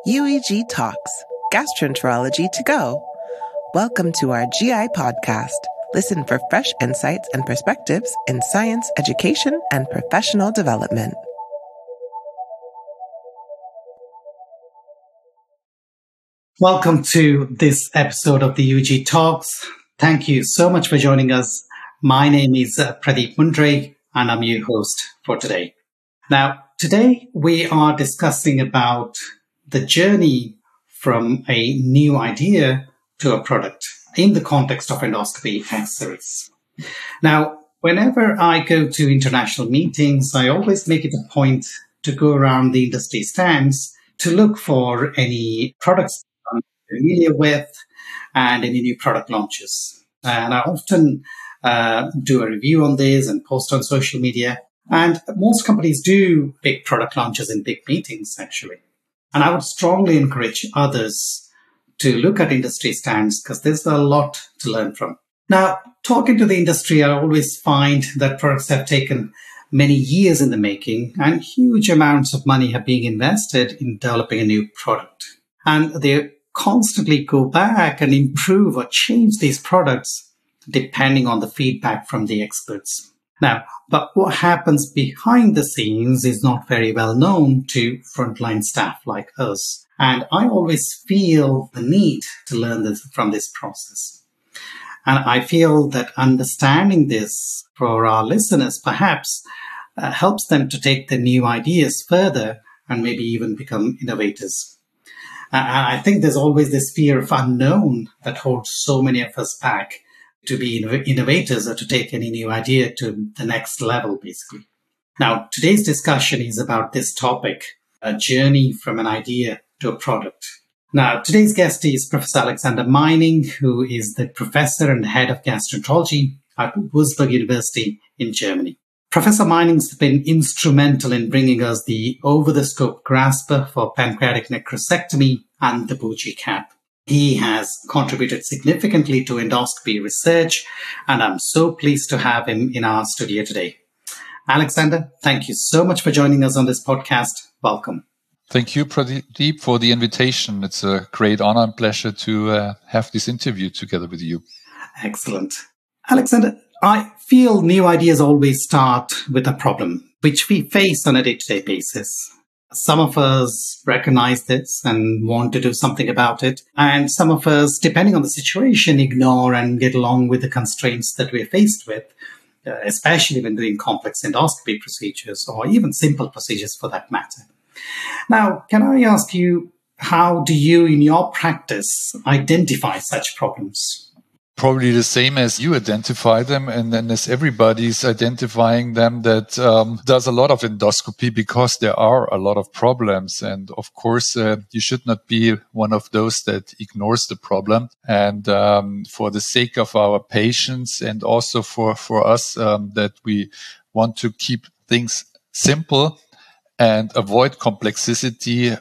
UEG Talks, Gastroenterology to Go. Welcome to our GI podcast. Listen for fresh insights and perspectives in science, education, and professional development. Welcome to this episode of the UEG Talks. Thank you so much for joining us. My name is Pradeep Mundrake, and I'm your host for today. Now, today we are discussing about the journey from a new idea to a product in the context of endoscopy accessories. Now, whenever I go to international meetings, I always make it a point to go around the industry stands to look for any products I'm familiar with and any new product launches. And I often do a review on this and post on social media. And most companies do big product launches in big meetings, actually. And I would strongly encourage others to look at industry stands because there's a lot to learn from. Now, talking to the industry, I always find that products have taken many years in the making and huge amounts of money have been invested in developing a new product. And they constantly go back and improve or change these products depending on the feedback from the experts. Now, but what happens behind the scenes is not very well known to frontline staff like us. And I always feel the need to learn this from this process. And I feel that understanding this for our listeners perhaps helps them to take the new ideas further and maybe even become innovators. And I think there's always this fear of unknown that holds so many of us back to be innovators or to take any new idea to the next level, basically. Now, today's discussion is about this topic, a journey from an idea to a product. Now, today's guest is Professor Alexander Meining, who is the professor and head of gastroenterology at Würzburg University in Germany. Professor Meining's been instrumental in bringing us the over-the-scope grasper for pancreatic necrosectomy and the Buji cap. He has contributed significantly to endoscopy research, and I'm so pleased to have him in our studio today. Alexander, thank you so much for joining us on this podcast. Welcome. Thank you, Pradeep, for the invitation. It's a great honor and pleasure to have this interview together with you. Excellent. Alexander, I feel new ideas always start with a problem, which we face on a day-to-day basis. Some of us recognize this and want to do something about it. And some of us, depending on the situation, ignore and get along with the constraints that we're faced with, especially when doing complex endoscopy procedures or even simple procedures for that matter. Now, can I ask you, how do you, in your practice, identify such problems? Probably the same as you identify them, and then as everybody's identifying them that does a lot of endoscopy, because there are a lot of problems. And of course, you should not be one of those that ignores the problem. And for the sake of our patients and also for us, that we want to keep things simple and avoid complexity,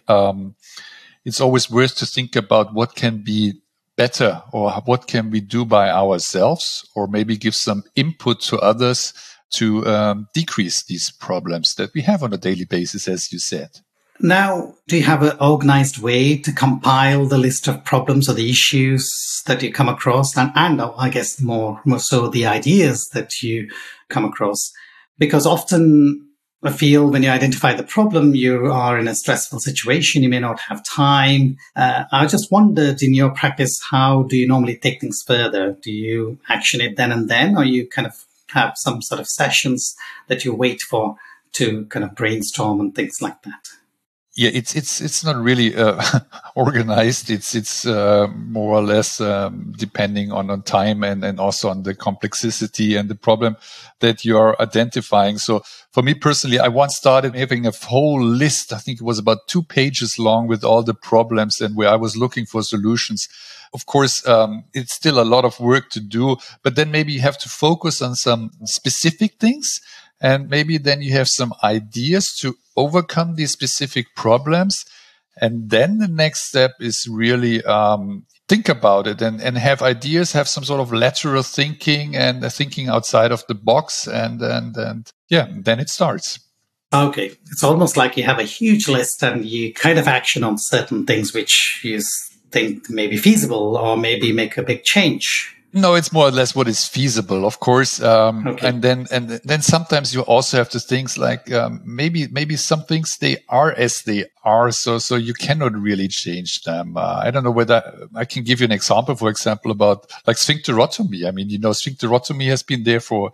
it's always worth to think about what can be better, or what can we do by ourselves, or maybe give some input to others to decrease these problems that we have on a daily basis, as you said. Now, do you have an organized way to compile the list of problems or the issues that you come across, and I guess more so the ideas that you come across? Because often I feel when you identify the problem, you are in a stressful situation. You may not have time. I just wondered, in your practice, how do you normally take things further? Do you action it then and then, or you kind of have some sort of sessions that you wait for to kind of brainstorm and things like that? Yeah, it's not really organized. It's more or less depending on time and also on the complexity and the problem that you are identifying. So for me personally, I once started having a whole list. I think it was about 2 pages long with all the problems and where I was looking for solutions. Of course, it's still a lot of work to do, but then maybe you have to focus on some specific things. And maybe then you have some ideas to overcome these specific problems. And then the next step is really think about it and have ideas, have some sort of lateral thinking and thinking outside of the box. And then it starts. Okay. It's almost like you have a huge list and you kind of action on certain things which you think may be feasible or maybe make a big change. No, it's more or less what is feasible, of course. Okay. And then sometimes you also have to things like maybe some things they are as they are, so you cannot really change them. I don't know whether I can give you an example. For example, about like sphincterotomy. I mean, sphincterotomy has been there for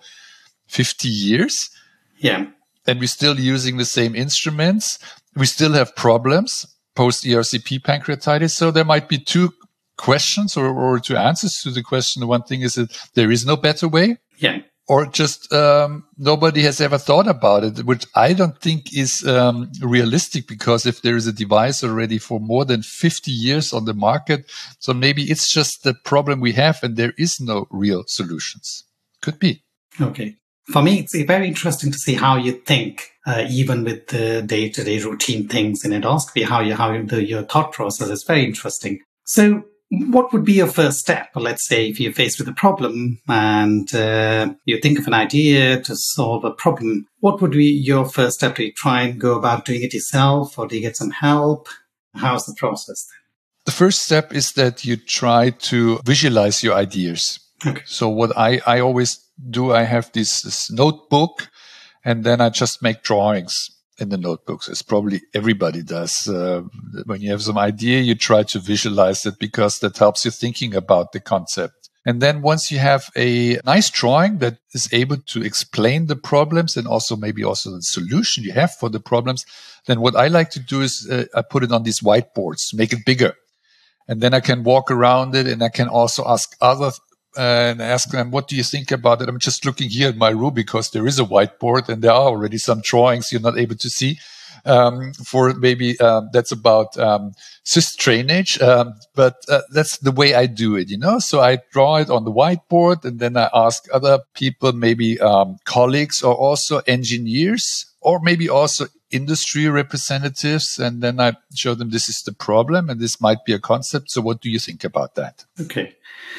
50 years. Yeah. And we're still using the same instruments. We still have problems post ERCP pancreatitis. So there might be two questions or two answers to the question. One thing is that there is no better way. Yeah. Or just nobody has ever thought about it, which I don't think is realistic, because if there is a device already for more than 50 years on the market, so maybe it's just the problem we have and there is no real solutions. Could be. Okay. For me, it's very interesting to see how you think, even with the day-to-day routine things in endoscopy, your thought process is very interesting. So what would be your first step? Let's say if you're faced with a problem and you think of an idea to solve a problem, what would be your first step? Do you try and go about doing it yourself, or do you get some help? How's the process then? The first step is that you try to visualize your ideas. Okay. So what I always do, I have this notebook, and then I just make drawings in the notebooks, as probably everybody does. When you have some idea, you try to visualize it, because that helps you thinking about the concept. And then once you have a nice drawing that is able to explain the problems and also maybe also the solution you have for the problems, then what I like to do is I put it on these whiteboards, make it bigger. And then I can walk around it, and I can also ask others and ask them, what do you think about it? I'm just looking here at my room, because there is a whiteboard and there are already some drawings you're not able to see. For maybe that's about cyst drainage, but that's the way I do it, So I draw it on the whiteboard, and then I ask other people, maybe colleagues or also engineers, or maybe also industry representatives, and then I show them this is the problem and this might be a concept. So what do you think about that? Okay.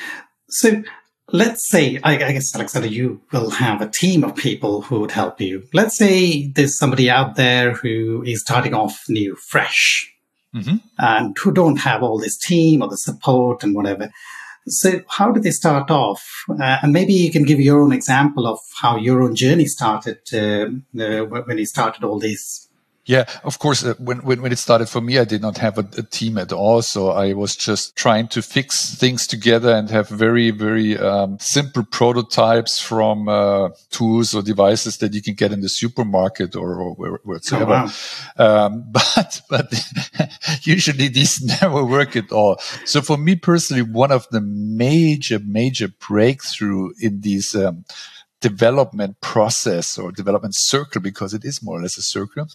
So let's say, I guess, Alexander, you will have a team of people who would help you. Let's say there's somebody out there who is starting off new, fresh, and who don't have all this team or the support and whatever. So how do they start off? And maybe you can give your own example of how your own journey started when you started all this. Yeah, of course. When it started for me, I did not have a team at all. So I was just trying to fix things together and have very, very simple prototypes from tools or devices that you can get in the supermarket or wherever. Oh, wow. But usually these never work at all. So for me personally, one of the major breakthrough in these development process or development circle, because it is more or less a circle,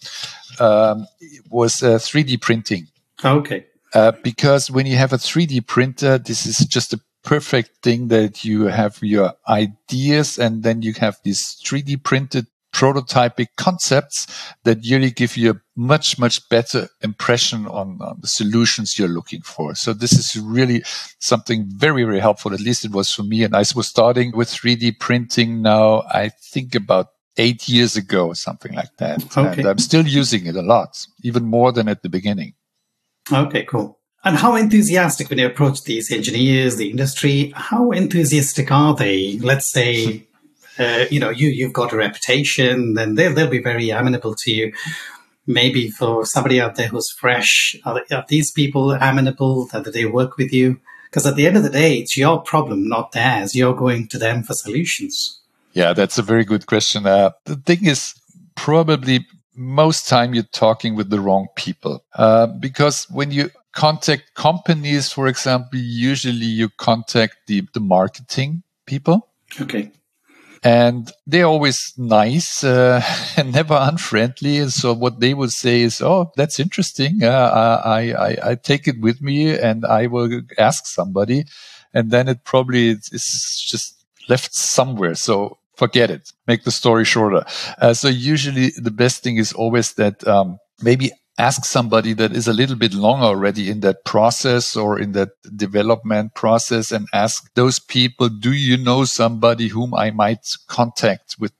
was 3D printing. Okay. Because when you have a 3D printer, this is just a perfect thing that you have your ideas, and then you have these 3D printed prototypic concepts that really give you a much better impression on the solutions you're looking for. So this is really something very, very helpful. At least it was for me. And I was starting with 3D printing now, I think about 8 years ago, something like that. Okay. And I'm still using it a lot, even more than at the beginning. Okay, cool. And how enthusiastic, when you approach these engineers, the industry, how enthusiastic are they? Let's say, you've got a reputation, then they'll be very amenable to you. Maybe for somebody out there who's fresh, are these people amenable that they work with you? Because at the end of the day, it's your problem, not theirs. You're going to them for solutions. Yeah, that's a very good question. The thing is, probably most time you're talking with the wrong people. Because when you contact companies, for example, usually you contact the marketing people. Okay. And they're always nice and never unfriendly. And so what they will say is, "Oh, that's interesting. I take it with me and I will ask somebody." And then it probably is just left somewhere. So forget it. Make the story shorter. So usually the best thing is always that maybe ask somebody that is a little bit longer already in that process or in that development process, and ask those people, do you know somebody whom I might contact with that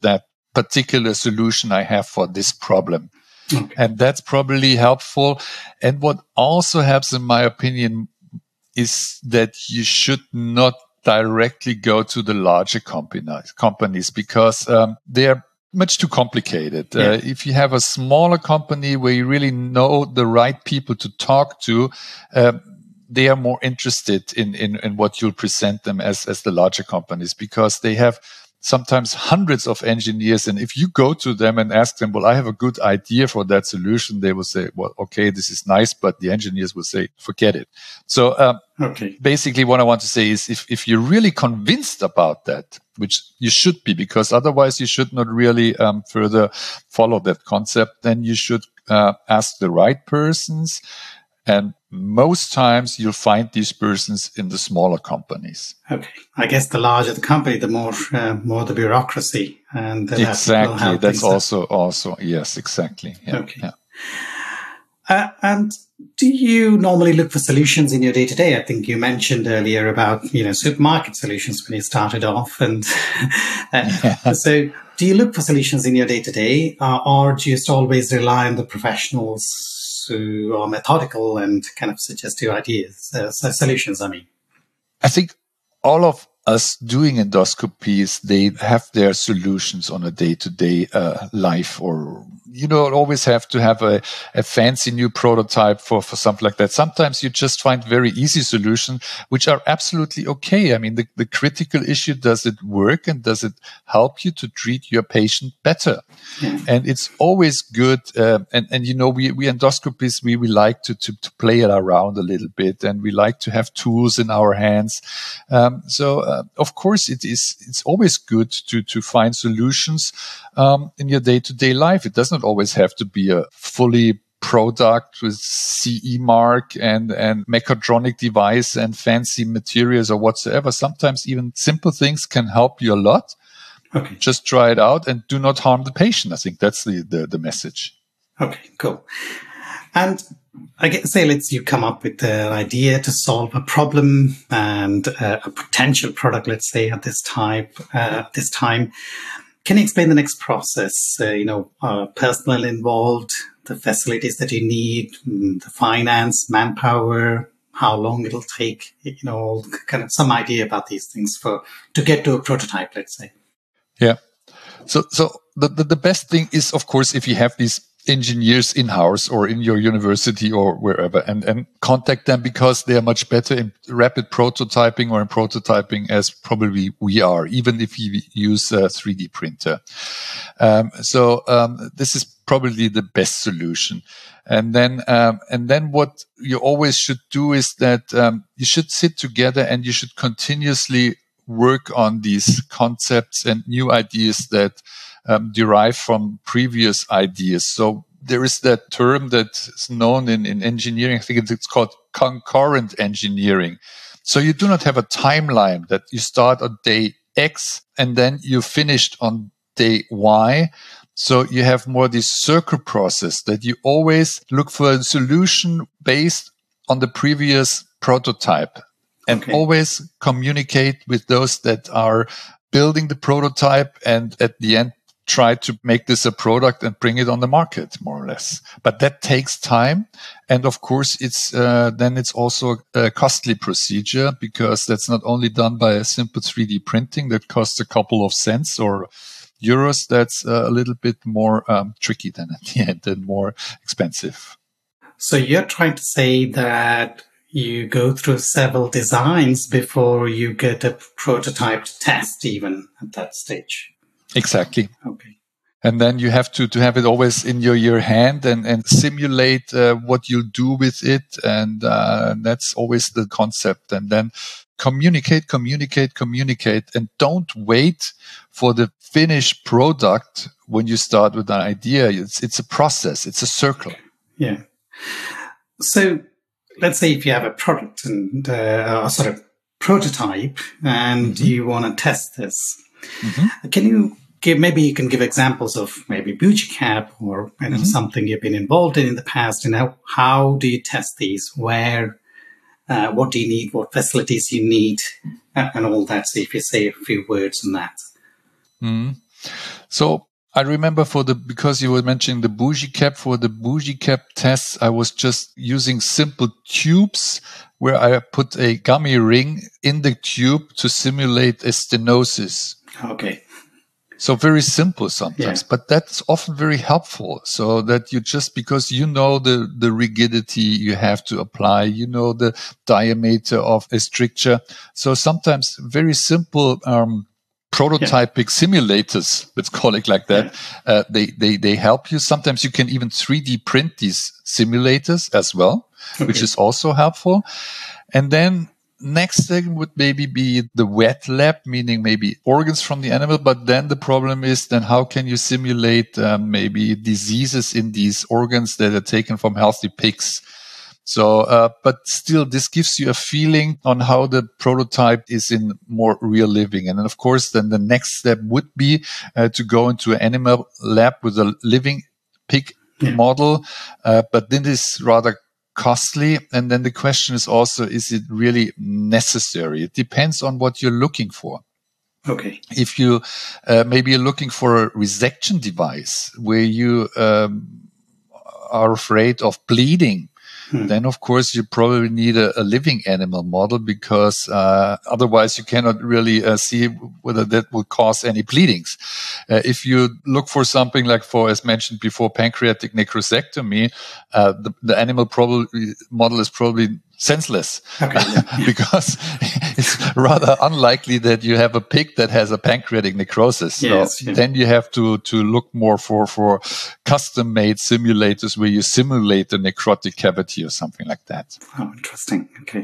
particular solution I have for this problem. Okay. And that's probably helpful. And what also helps, in my opinion, is that you should not directly go to the larger companies because they're much too complicated. Yeah. If you have a smaller company where you really know the right people to talk to, they are more interested in what you'll present them as the larger companies, because they have sometimes hundreds of engineers. And if you go to them and ask them, well, I have a good idea for that solution, they will say, well, okay, this is nice, but the engineers will say, forget it. So basically what I want to say is if you're really convinced about that, which you should be, because otherwise you should not really further follow that concept, then you should ask the right persons. And most times you'll find these persons in the smaller companies. Okay. I guess the larger the company, the more the bureaucracy. And exactly. That's also, yes, exactly. Yeah. Okay. Yeah. And do you normally look for solutions in your day-to-day? I think you mentioned earlier about, supermarket solutions when you started off. And so do you look for solutions in your day-to-day, or do you just always rely on the professionals who are methodical and kind of suggest you ideas, solutions, I mean? I think all of us doing endoscopies, they have their solutions on a day-to-day life, or you don't always have to have a fancy new prototype for something like that. Sometimes you just find very easy solutions, which are absolutely okay. I mean, the critical issue, does it work and does it help you to treat your patient better? Yeah. And it's always good. And we endoscopists, we like to play it around a little bit, and we like to have tools in our hands. Of course, it's always good to find solutions in your day-to-day life. It doesn't always have to be a fully product with CE mark and mechatronic device and fancy materials or whatsoever. Sometimes even simple things can help you a lot. Okay. Just try it out and do not harm the patient. I think that's the message. Okay, cool. And I guess, you come up with an idea to solve a problem and a potential product, let's say, at this time. Can you explain the next process? Personnel involved, the facilities that you need, the finance, manpower, how long it'll take, kind of some idea about these things to get to a prototype, let's say. Yeah. So the best thing is, of course, if you have these engineers in-house or in your university or wherever, and contact them, because they are much better in rapid prototyping or in prototyping as probably we are, even if you use a 3D printer. This is probably the best solution. And then what you always should do is that you should sit together and you should continuously work on these concepts and new ideas that derive from previous ideas. So there is that term that's known in engineering. I think it's called concurrent engineering. So you do not have a timeline that you start on day X and then you finished on day Y. So you have more this circle process that you always look for a solution based on the previous prototype. And always communicate with those that are building the prototype, and at the end try to make this a product and bring it on the market, more or less. But that takes time, and of course it's also a costly procedure, because that's not only done by a simple 3D printing that costs a couple of cents or euros. That's a little bit more tricky than at the end and more expensive. So you're trying to say that you go through several designs before you get a prototype to test, even at that stage. Exactly. Okay. And then you have to have it always in your hand and simulate what you'll do with it. And that's always the concept. And then communicate, and don't wait for the finished product when you start with an idea. It's a process. It's a circle. Yeah. So let's say if you have a product and a sort of prototype and you want to test this, can you give examples of maybe BougiCap or something you've been involved in the past, and how do you test these? Where, what do you need? What facilities you need, and all that? So if you say a few words on that. So I remember because you were mentioning the bougie cap, for the bougie cap tests, I was just using simple tubes where I put a gummy ring in the tube to simulate a stenosis. Okay. So very simple sometimes, but that's often very helpful. So that you just, because you know the rigidity you have to apply, you know the diameter of a stricture. So sometimes very simple, prototypic simulators, let's call it like that. They help you. Sometimes you can even 3D print these simulators as well, which is also helpful. And then next thing would maybe be the wet lab, meaning maybe organs from the animal. But then the problem is, then how can you simulate maybe diseases in these organs that are taken from healthy pigs? So, but still, this gives you a feeling on how the prototype is in more real living. And then, of course, then the next step would be to go into an animal lab with a living pig model. But then it's rather costly. And then the question is also, is it really necessary? It depends on what you're looking for. Okay. If you maybe you're looking for a resection device where you are afraid of bleeding, then of course you probably need a living animal model, because otherwise you cannot really see whether that will cause any bleedings. If you look for something like, for, as mentioned before, pancreatic necrosectomy, the animal model is probably senseless, because it's rather unlikely that you have a pig that has a pancreatic necrosis. So then you have to look more for custom-made simulators where you simulate the necrotic cavity or something like that. Oh, interesting. Okay.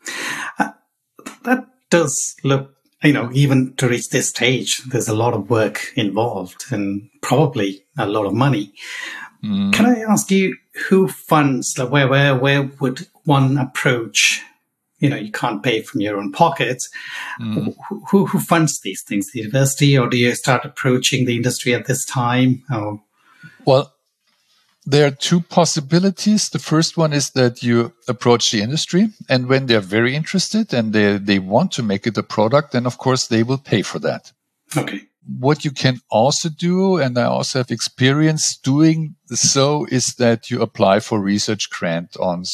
That does look, even to reach this stage, there's a lot of work involved and probably a lot of money. Can I ask you, who funds, where would one approach? You can't pay from your own pocket. Who funds these things? The university, or do you start approaching the industry at this time? Or? Well, there are two possibilities. The first one is that you approach the industry, and when they're very interested and they want to make it a product, then of course they will pay for that. Okay. What you can also do, and I also have experience doing so, is that you apply for research grant on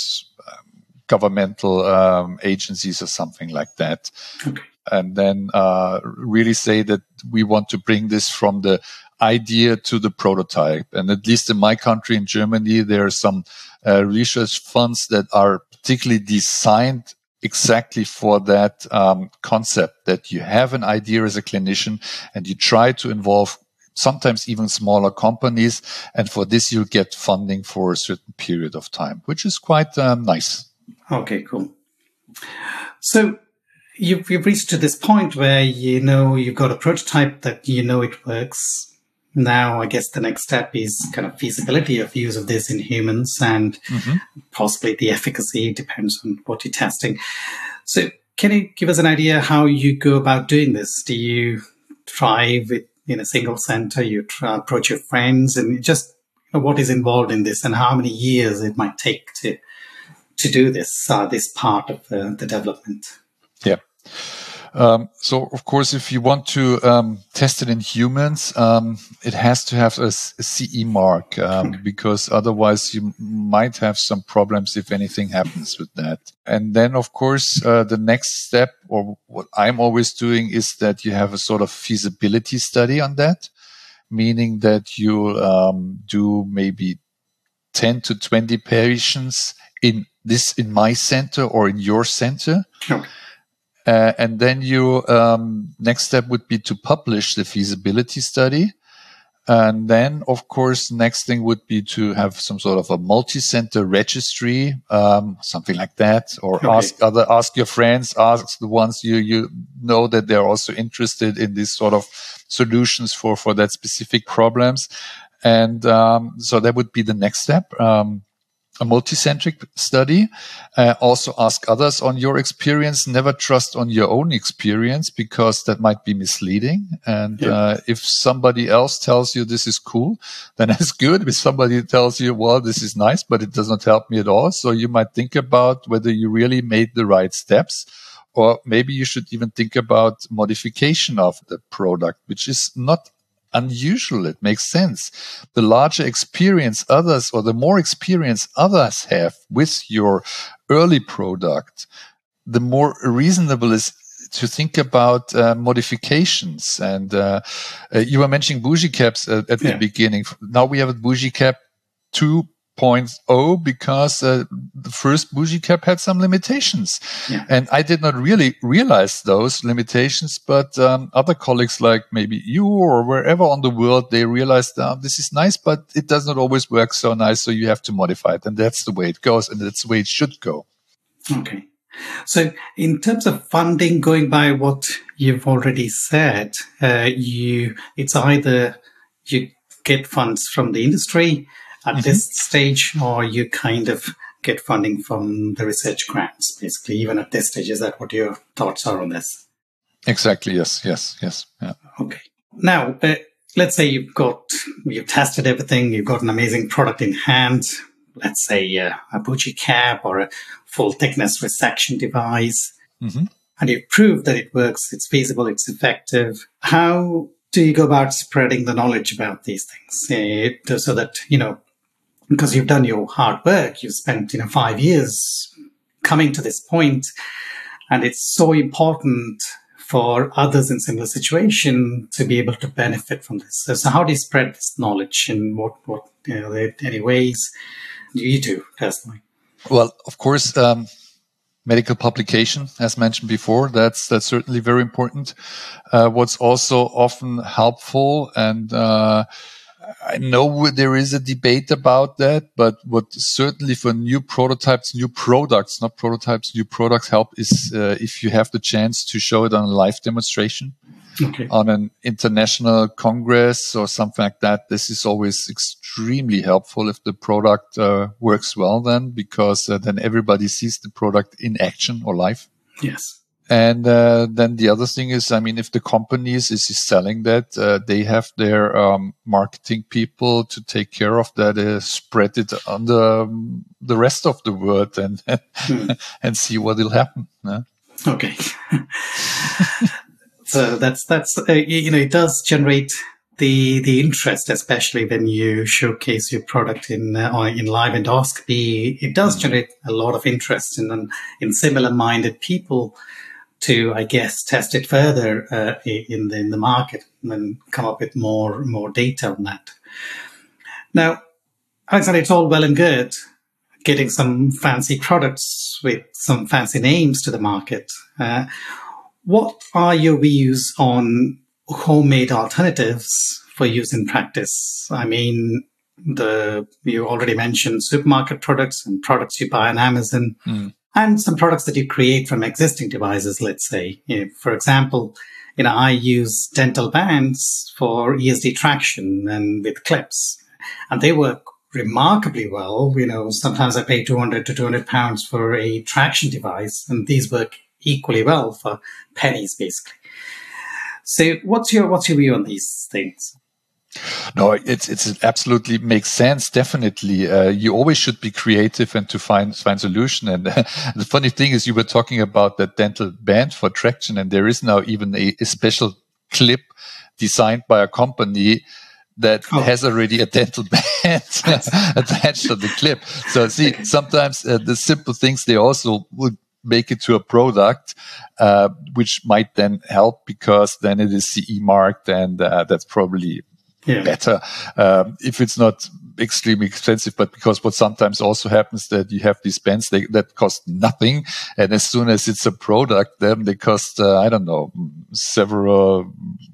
governmental agencies or something like that. Okay. And then really say that we want to bring this from the idea to the prototype. And at least in my country, in Germany, there are some research funds that are particularly designed exactly for that concept, that you have an idea as a clinician and you try to involve sometimes even smaller companies. And for this, you'll get funding for a certain period of time, which is quite nice. Okay, cool. So you've reached to this point where you've got a prototype that it works. Now, I guess the next step is kind of feasibility of use of this in humans, and possibly the efficacy depends on what you're testing. So can you give us an idea how you go about doing this? Do you try in a single center? You approach your friends, and just what is involved in this, and how many years it might take to do this part of the development? Yeah. So, of course, if you want to test it in humans, it has to have a CE mark, because otherwise you might have some problems if anything happens with that. And then, of course, the next step, or what I'm always doing, is that you have a sort of feasibility study on that, meaning that you do maybe 10 to 20 patients in my center or in your center. Okay. And then you next step would be to publish the feasibility study. And then, of course, next thing would be to have some sort of a multi-center registry, something like that, or ask your friends, ask the ones you know that they're also interested in these sort of solutions for that specific problems. And so that would be the next step. A multicentric study. Also ask others on your experience. Never trust on your own experience, because that might be misleading. And if somebody else tells you this is cool, then it's good. If somebody tells you, well, this is nice, but it does not help me at all, so you might think about whether you really made the right steps, or maybe you should even think about modification of the product, which is not unusual. It makes sense. The larger experience others or the more experience others have with your early product, the more reasonable is to think about modifications. And you were mentioning bougie caps at the beginning. Now we have a bougie cap 2.0 because the first bougie cap had some limitations. Yeah. And I did not really realize those limitations, but other colleagues like maybe you or wherever on the world, they realized this is nice, but it does not always work so nice, so you have to modify it. And that's the way it goes, and that's the way it should go. Okay. So in terms of funding, going by what you've already said, it's either you get funds from the industry at this stage, or you kind of get funding from the research grants, basically, even at this stage. Is that what your thoughts are on this? Exactly, yes. Yeah. Okay. Now, let's say you've tested everything, you've got an amazing product in hand, let's say a bougie cap or a full thickness resection device, and you've proved that it works, it's feasible, it's effective. How do you go about spreading the knowledge about these things so that, because you've done your hard work, you've spent 5 years coming to this point, and it's so important for others in similar situation to be able to benefit from this. So how do you spread this knowledge, and what any ways do you do personally? Well, of course, medical publication, as mentioned before, that's certainly very important. What's also often helpful, and I know there is a debate about that, but what certainly for new products help is if you have the chance to show it on a live demonstration. Okay. On an international congress or something like that. This is always extremely helpful if the product works well then, because then everybody sees the product in action or live. Yes. And then the other thing is, if the company is selling that, they have their marketing people to take care of that, spread it on the rest of the world and and see what will happen. Okay. So that's it does generate the interest, especially when you showcase your product in live endoscopy. It does generate a lot of interest in similar-minded people to, I guess, test it further in the market and come up with more data on that. Now, Alexander, it's all well and good getting some fancy products with some fancy names to the market. What are your views on homemade alternatives for use in practice? You already mentioned supermarket products and products you buy on Amazon, and some products that you create from existing devices, let's say. For example, I use dental bands for ESD traction and with clips, and they work remarkably well. Sometimes I pay £200 to £200 for a traction device, and these work equally well for pennies, basically. So what's your view on these things? No, it absolutely makes sense. Definitely. You always should be creative and to find solution. And the funny thing is you were talking about that dental band for traction, and there is now even a special clip designed by a company that has already a dental band attached to the clip. So see, sometimes the simple things, they also would make it to a product, which might then help because then it is CE marked, and that's probably better if it's not extremely expensive. But because what sometimes also happens that you have these bands that cost nothing, and as soon as it's a product, then they cost several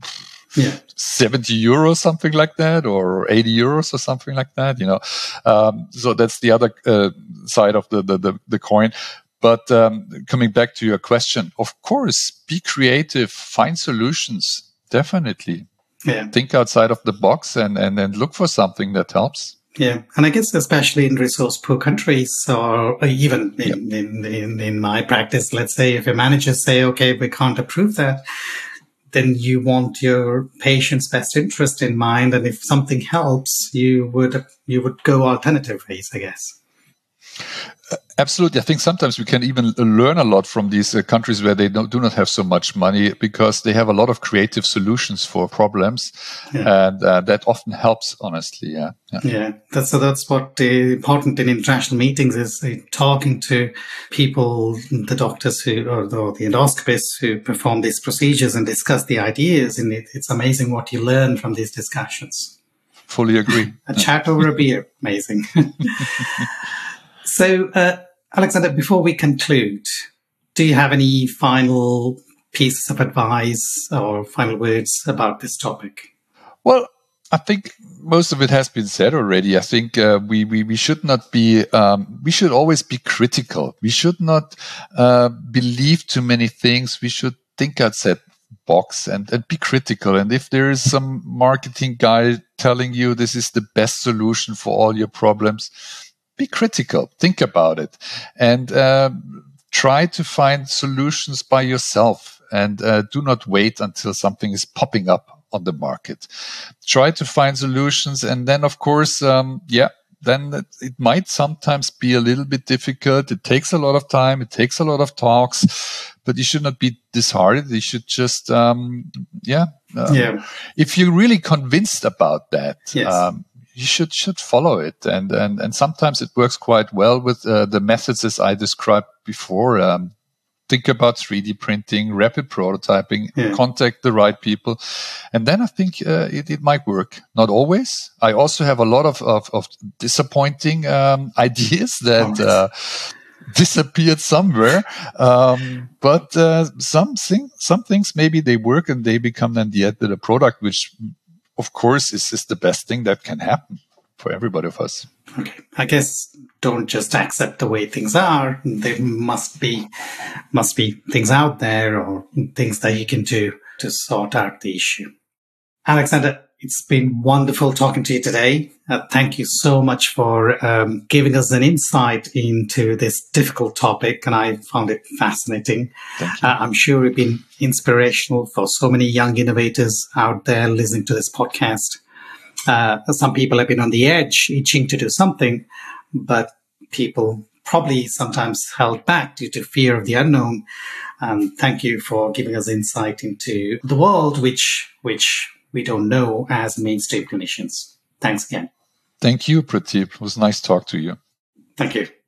70 euros, something like that, or 80 euros or something like that. So that's the other side of the coin. But coming back to your question, of course, be creative, find solutions, definitely. Yeah. Think outside of the box and look for something that helps. Yeah, and I guess especially in resource-poor countries, or even in my practice, let's say if your managers say, okay, we can't approve that, then you want your patient's best interest in mind, and if something helps, you would go alternative ways, I guess. Absolutely. I think sometimes we can even learn a lot from these countries where they do not have so much money, because they have a lot of creative solutions for problems. Yeah. And that often helps, honestly. Yeah. That's what important in international meetings is talking to people, the doctors or the endoscopists who perform these procedures and discuss the ideas. And it's amazing what you learn from these discussions. Fully agree. A chat over a beer. Amazing. So, Alexander, before we conclude, do you have any final pieces of advice or final words about this topic? Well, I think most of it has been said already. I think we should not be, we should always be critical. We should not believe too many things. We should think outside box and be critical. And if there is some marketing guy telling you this is the best solution for all your problems, be critical, think about it, and try to find solutions by yourself, and do not wait until something is popping up on the market. Try to find solutions, and then, of course, then it might sometimes be a little bit difficult. It takes a lot of time. It takes a lot of talks, but you should not be disheartened. You should just, if you're really convinced about that, yes. You should follow it, and sometimes it works quite well with the methods as I described before. Think about 3D printing, rapid prototyping, contact the right people, and then I think it might work. Not always. I also have a lot of disappointing ideas that disappeared somewhere, but some things maybe they work and they become then the product, which of course is the best thing that can happen for everybody of us. Okay. I guess don't just accept the way things are. There must be things out there or things that you can do to sort out the issue. Alexander, it's been wonderful talking to you today. Thank you so much for giving us an insight into this difficult topic, and I found it fascinating. I'm sure it's been inspirational for so many young innovators out there listening to this podcast. Some people have been on the edge, itching to do something, but people probably sometimes held back due to fear of the unknown. Thank you for giving us insight into the world, which we don't know as mainstream clinicians. Thanks again. Thank you, Pradeep. It was nice to talk to you. Thank you.